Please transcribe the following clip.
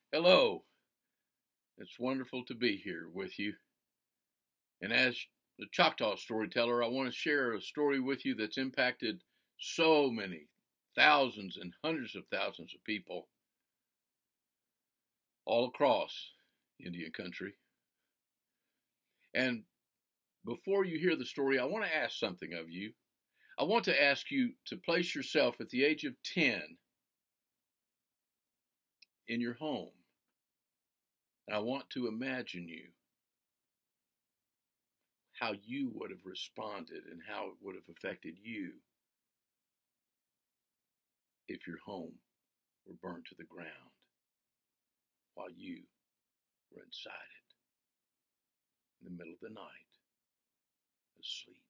Hello. It's wonderful to be here with you. And as the Choctaw storyteller, I want to share a story with you that's impacted so many thousands and hundreds of thousands of people all across Indian country. And before you hear the story, I want to ask something of you. I want to ask you to place yourself at the age of 10 in your home. And I want to imagine you how you would have responded and how it would have affected you if your home were burned to the ground while you were inside it in the middle of the night, asleep.